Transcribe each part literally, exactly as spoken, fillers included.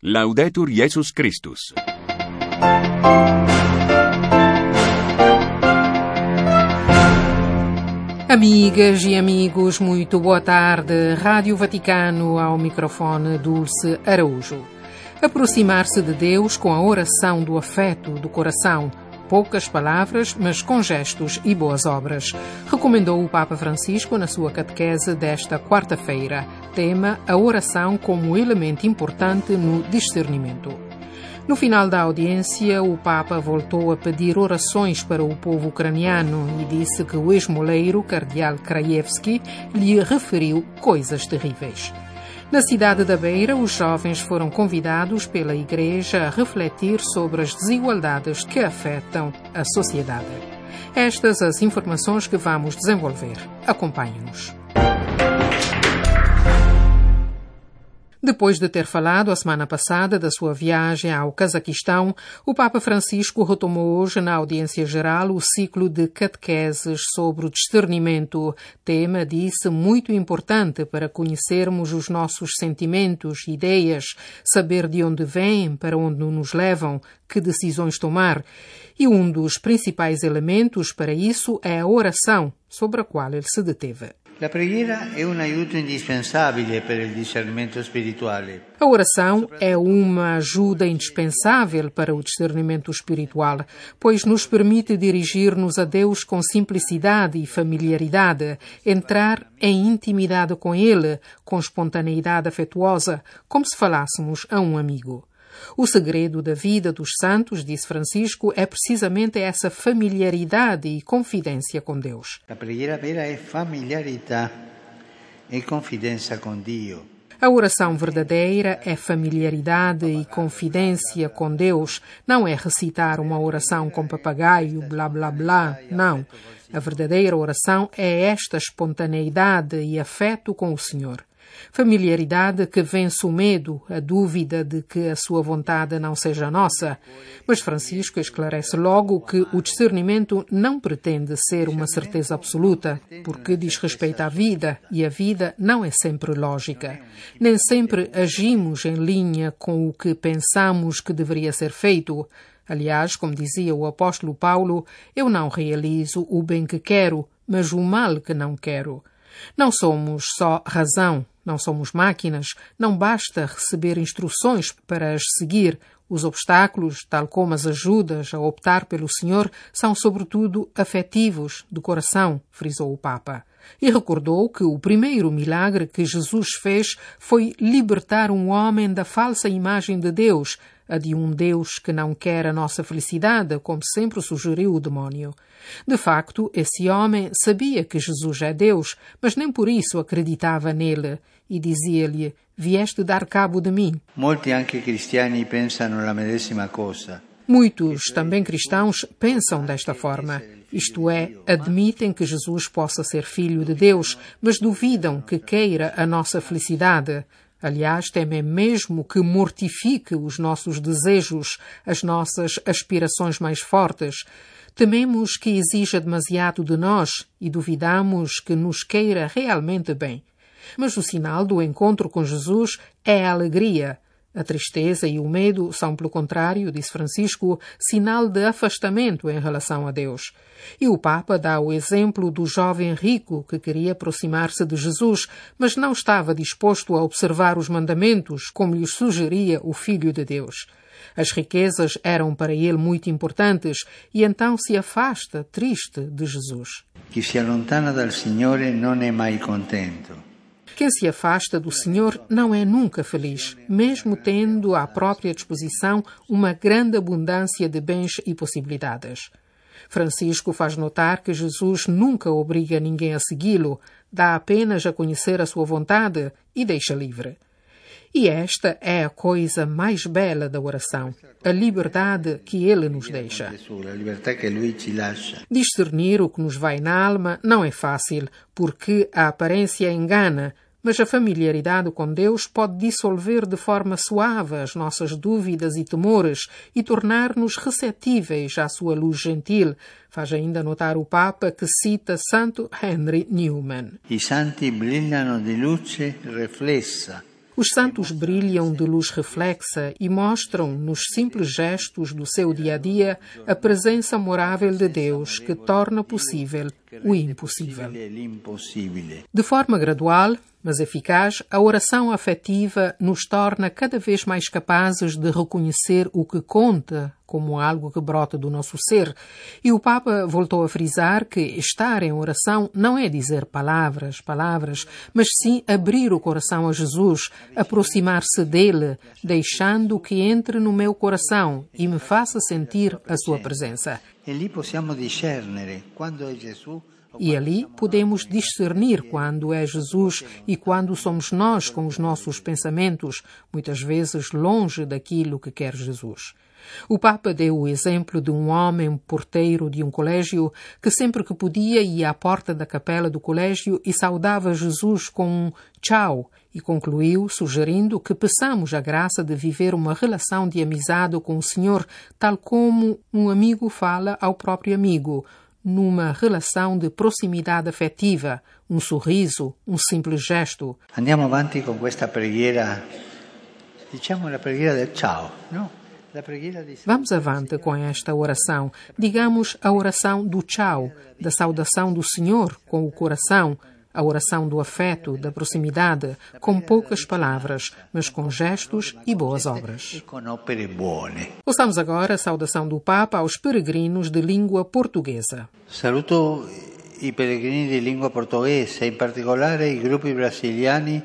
Laudetur Jesus Christus. Amigas e amigos, muito boa tarde. Rádio Vaticano, ao microfone Dulce Araújo. Aproximar-se de Deus com a oração do afeto, do coração. Poucas palavras, mas com gestos e boas obras, recomendou o Papa Francisco na sua catequese desta quarta-feira. Tema: a oração como elemento importante no discernimento. No final da audiência, o Papa voltou a pedir orações para o povo ucraniano e disse que o ex-moleiro, cardeal Krajewski, lhe referiu coisas terríveis. Na cidade da Beira, os jovens foram convidados pela Igreja a refletir sobre as desigualdades que afetam a sociedade. Estas as informações que vamos desenvolver. Acompanhe-nos. Depois de ter falado a semana passada da sua viagem ao Cazaquistão, o Papa Francisco retomou hoje na audiência geral o ciclo de catequeses sobre o discernimento, tema, disse, muito importante para conhecermos os nossos sentimentos, ideias, saber de onde vêm, para onde nos levam, que decisões tomar. E um dos principais elementos para isso é a oração, sobre a qual ele se deteve. La preghiera è un aiuto indispensabile per il discernimento spirituale. A oração é uma ajuda indispensável para o discernimento espiritual, pois nos permite dirigir-nos a Deus com simplicidade e familiaridade, entrar em intimidade com Ele, com espontaneidade afetuosa, como se falássemos a um amigo. O segredo da vida dos santos, disse Francisco, é precisamente essa familiaridade e confidência com Deus. La preghiera vera è familiarità e confidenza con Dio. A oração verdadeira é familiaridade e confidência com Deus. Não é recitar uma oração com papagaio, blá blá blá, não. A verdadeira oração é esta espontaneidade e afeto com o Senhor. Familiaridade que vence o medo, a dúvida de que a sua vontade não seja nossa. Mas Francisco esclarece logo que o discernimento não pretende ser uma certeza absoluta, porque diz respeito à vida, e a vida não é sempre lógica. Nem sempre agimos em linha com o que pensamos que deveria ser feito. Aliás, como dizia o apóstolo Paulo, eu não realizo o bem que quero, mas o mal que não quero. Não somos só razão, não somos máquinas, não basta receber instruções para as seguir. Os obstáculos, tal como as ajudas a optar pelo Senhor, são sobretudo afetivos, de coração, frisou o Papa. E recordou que o primeiro milagre que Jesus fez foi libertar um homem da falsa imagem de Deus, a de um Deus que não quer a nossa felicidade, como sempre sugeriu o demónio. De facto, esse homem sabia que Jesus é Deus, mas nem por isso acreditava nele, e dizia-lhe: vieste dar cabo de mim. Molti anche cristiani pensano la medesima cosa. Muitos, também cristãos, pensam desta forma. Isto é, admitem que Jesus possa ser filho de Deus, mas duvidam que queira a nossa felicidade. Aliás, temem mesmo que mortifique os nossos desejos, as nossas aspirações mais fortes. Tememos que exija demasiado de nós e duvidamos que nos queira realmente bem. Mas o sinal do encontro com Jesus é a alegria. A tristeza e o medo são, pelo contrário, disse Francisco, sinal de afastamento em relação a Deus. E o Papa dá o exemplo do jovem rico que queria aproximar-se de Jesus, mas não estava disposto a observar os mandamentos, como lhe sugeria o Filho de Deus. As riquezas eram para ele muito importantes e então se afasta, triste, de Jesus. Chi si allontana dal Signore non è mai contento. Quem se afasta do Senhor não é nunca feliz, mesmo tendo à própria disposição uma grande abundância de bens e possibilidades. Francisco faz notar que Jesus nunca obriga ninguém a segui-lo, dá apenas a conhecer a sua vontade e deixa livre. E esta é a coisa mais bela da oração, a liberdade que ele nos deixa. Discernir o que nos vai na alma não é fácil, porque a aparência engana, mas a familiaridade com Deus pode dissolver de forma suave as nossas dúvidas e temores e tornar-nos receptíveis à sua luz gentil. Faz ainda notar o Papa que cita Santo Henry Newman. I santi brillano di luce riflessa. Os santos brilham de luz reflexa e mostram, nos simples gestos do seu dia-a-dia, a presença amorável de Deus que torna possível o impossível. De forma gradual, mas eficaz, a oração afetiva nos torna cada vez mais capazes de reconhecer o que conta como algo que brota do nosso ser. E o Papa voltou a frisar que estar em oração não é dizer palavras, palavras, mas sim abrir o coração a Jesus, aproximar-se dele, deixando que entre no meu coração e me faça sentir a sua presença. E lì possiamo discernere quando è Gesù. E ali podemos discernir quando é Jesus e quando somos nós com os nossos pensamentos, muitas vezes longe daquilo que quer Jesus. O Papa deu o exemplo de um homem porteiro de um colégio que sempre que podia ia à porta da capela do colégio e saudava Jesus com um tchau e concluiu sugerindo que peçamos a graça de viver uma relação de amizade com o Senhor, tal como um amigo fala ao próprio amigo, numa relação de proximidade afetiva, um sorriso, um simples gesto. Andiamo avanti con questa preghiera, diciamo la preghiera del ciao, no? La preghiera di... Vamos avante com esta oração. Digamos a oração do tchau, da saudação do Senhor com o coração, a oração do afeto, da proximidade, com poucas palavras, mas com gestos e boas obras. Ouçamos agora a saudação do Papa aos peregrinos de língua portuguesa. Saluto i pellegrini di lingua portoghese, in particolare i gruppi brasiliani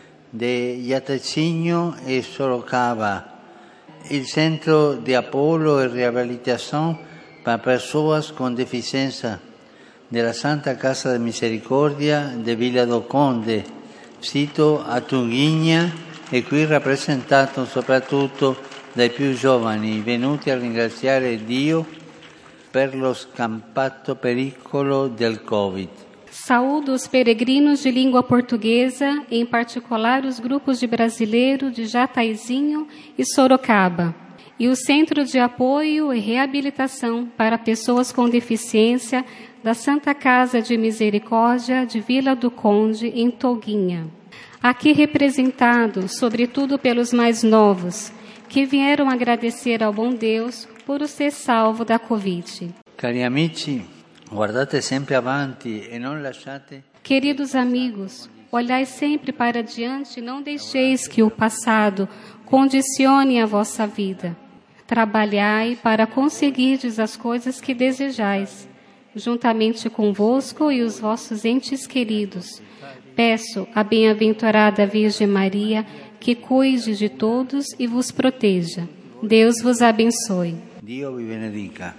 de Jatacinho e Sorocaba, il centro di Apollo e Riabilitação para pessoas com deficiência della Santa Casa de Misericordia de Villa do Conde, sito a Tunguinha e qui rappresentato soprattutto dai più giovani venuti a ringraziare Dio per lo scampato pericolo del Covid. Saúdo os peregrinos de língua portuguesa, em particular os grupos de brasileiro de Jataizinho e Sorocaba, e o Centro de Apoio e Reabilitação para Pessoas com Deficiência da Santa Casa de Misericórdia de Vila do Conde, em Toguinha. Aqui representado, sobretudo pelos mais novos, que vieram agradecer ao bom Deus por o ser salvo da Covid. Cari amici, guardate sempre avanti e non lasciate... Queridos amigos, olhai sempre para diante e não deixeis que o passado condicione a vossa vida. Trabalhai para conseguirdes as coisas que desejais, juntamente convosco e os vossos entes queridos. Peço à bem-aventurada Virgem Maria que cuide de todos e vos proteja. Deus vos abençoe. Dio vi benedica.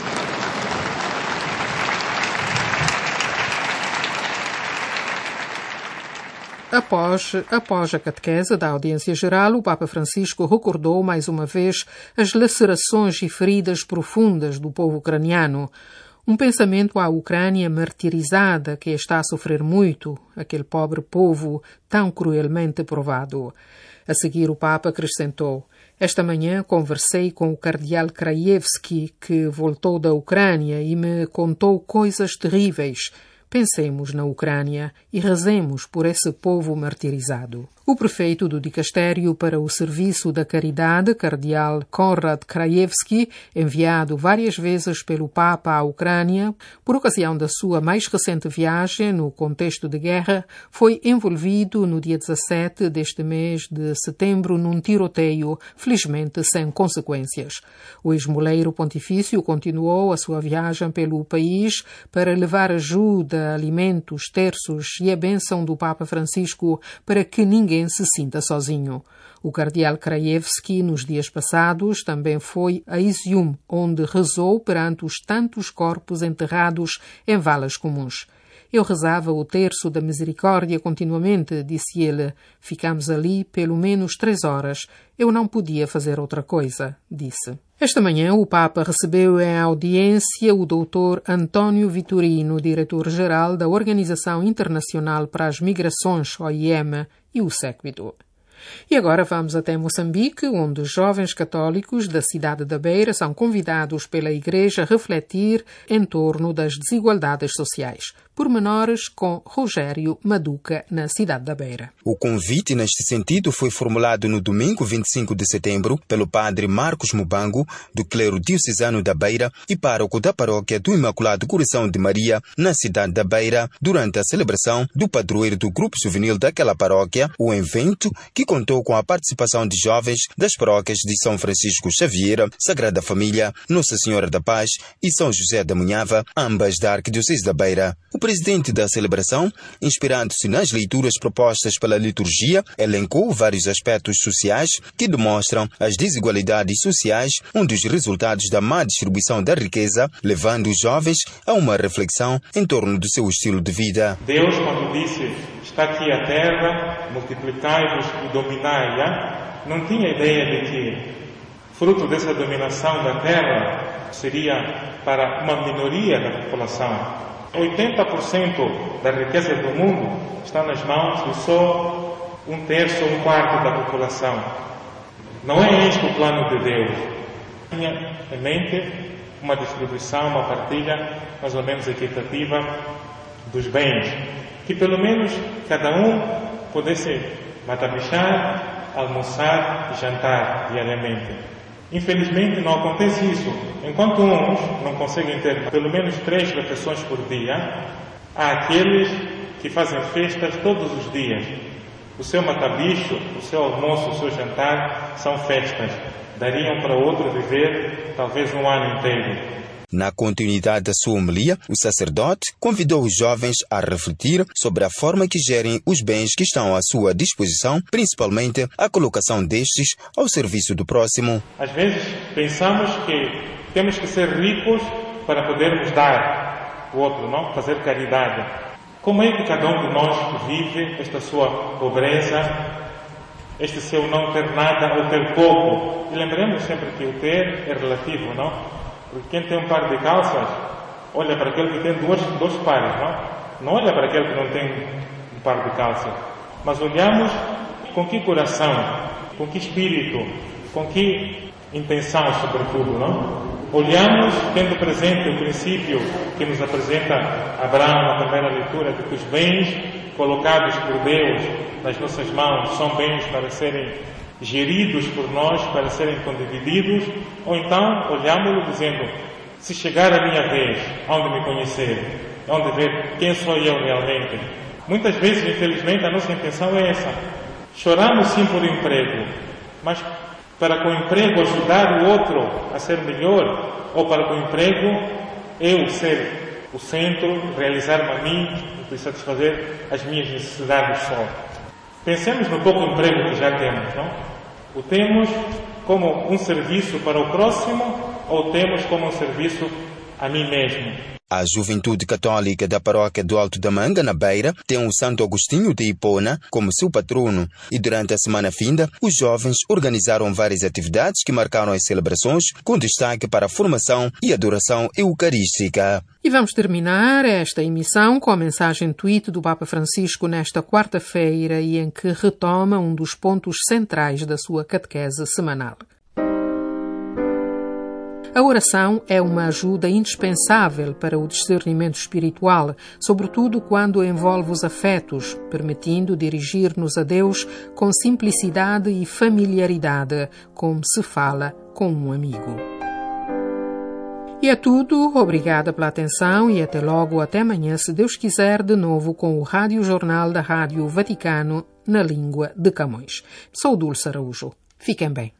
Após, após a catequese da audiência geral, o Papa Francisco recordou mais uma vez as lacerações e feridas profundas do povo ucraniano. Um pensamento à Ucrânia martirizada que está a sofrer muito, aquele pobre povo tão cruelmente provado. A seguir, o Papa acrescentou: esta manhã conversei com o cardeal Krajewski, que voltou da Ucrânia e me contou coisas terríveis. Pensemos na Ucrânia e rezemos por esse povo martirizado. O prefeito do Dicastério para o Serviço da Caridade, cardeal Konrad Krajewski, enviado várias vezes pelo Papa à Ucrânia, por ocasião da sua mais recente viagem no contexto de guerra, foi envolvido no dia dezassete deste mês de setembro num tiroteio, felizmente sem consequências. O esmoleiro pontifício continuou a sua viagem pelo país para levar ajuda, alimentos, terços e a bênção do Papa Francisco para que ninguém se sinta sozinho. O cardeal Krajewski, nos dias passados, também foi a Izium, onde rezou perante os tantos corpos enterrados em valas comuns. Eu rezava o terço da misericórdia continuamente, disse ele. Ficamos ali pelo menos três horas. Eu não podia fazer outra coisa, disse. Esta manhã o Papa recebeu em audiência o doutor António Vitorino, diretor-geral da Organização Internacional para as Migrações, O I M, e o séquito. E agora vamos até Moçambique, onde jovens católicos da cidade da Beira são convidados pela Igreja a refletir em torno das desigualdades sociais. Pormenores com Rogério Maduca, na cidade da Beira. O convite neste sentido foi formulado no domingo vinte e cinco de setembro pelo padre Marcos Mubango, do clero diocesano da Beira e pároco da paróquia do Imaculado Coração de Maria, na cidade da Beira, durante a celebração do padroeiro do grupo juvenil daquela paróquia, o evento que contou com a participação de jovens das paróquias de São Francisco Xavier, Sagrada Família, Nossa Senhora da Paz e São José da Munhava, ambas da Arquidiocese da Beira. O presidente da celebração, inspirando-se nas leituras propostas pela liturgia, elencou vários aspectos sociais que demonstram as desigualdades sociais, um dos resultados da má distribuição da riqueza, levando os jovens a uma reflexão em torno do seu estilo de vida. Deus, quando disse, está aqui a terra, multiplicai-vos e dominai-a, não tinha ideia de que, fruto dessa dominação da terra, seria para uma minoria da população. oitenta por cento da riqueza do mundo está nas mãos de só um terço ou um quarto da população. Não é este o plano de Deus. Tinha em mente uma distribuição, uma partilha mais ou menos equitativa dos bens, que pelo menos cada um pudesse matabichar, almoçar e jantar diariamente. Infelizmente não acontece isso. Enquanto uns não conseguem ter pelo menos três refeições por dia, há aqueles que fazem festas todos os dias. O seu matabicho, o seu almoço, o seu jantar são festas. Dariam para outro viver talvez um ano inteiro. Na continuidade da sua homilia, o sacerdote convidou os jovens a refletir sobre a forma que gerem os bens que estão à sua disposição, principalmente a colocação destes ao serviço do próximo. Às vezes pensamos que temos que ser ricos para podermos dar o outro, não? Fazer caridade. Como é que cada um de nós vive esta sua pobreza, este seu não ter nada ou ter pouco? E lembremos sempre que o ter é relativo, não? Porque quem tem um par de calças, olha para aquele que tem dois, dois pares, não? Não olha para aquele que não tem um par de calças. Mas olhamos com que coração, com que espírito, com que intenção, sobretudo, não? Olhamos tendo presente o princípio que nos apresenta Abraão na primeira leitura, de que os bens colocados por Deus nas nossas mãos são bens para serem geridos por nós, para serem condivididos, ou então olhamos-lo dizendo, se chegar a minha vez, onde me conhecer, onde ver quem sou eu realmente. Muitas vezes, infelizmente, a nossa intenção é essa. Choramos sim por emprego, mas para com o emprego ajudar o outro a ser melhor, ou para com o emprego eu ser o centro, realizar-me a mim e satisfazer as minhas necessidades só. Pensemos no pouco emprego que já temos, não? O temos como um serviço para o próximo ou temos como um serviço a mim mesmo? A Juventude Católica da Paróquia do Alto da Manga, na Beira, tem o Santo Agostinho de Hipona como seu patrono e durante a semana finda, os jovens organizaram várias atividades que marcaram as celebrações, com destaque para a formação e adoração eucarística. E vamos terminar esta emissão com a mensagem tweet do Papa Francisco nesta quarta-feira e em que retoma um dos pontos centrais da sua catequese semanal. A oração é uma ajuda indispensável para o discernimento espiritual, sobretudo quando envolve os afetos, permitindo dirigir-nos a Deus com simplicidade e familiaridade, como se fala com um amigo. E é tudo. Obrigada pela atenção e até logo, até amanhã, se Deus quiser, de novo com o Rádio Jornal da Rádio Vaticano na língua de Camões. Sou Dulce Araújo. Fiquem bem.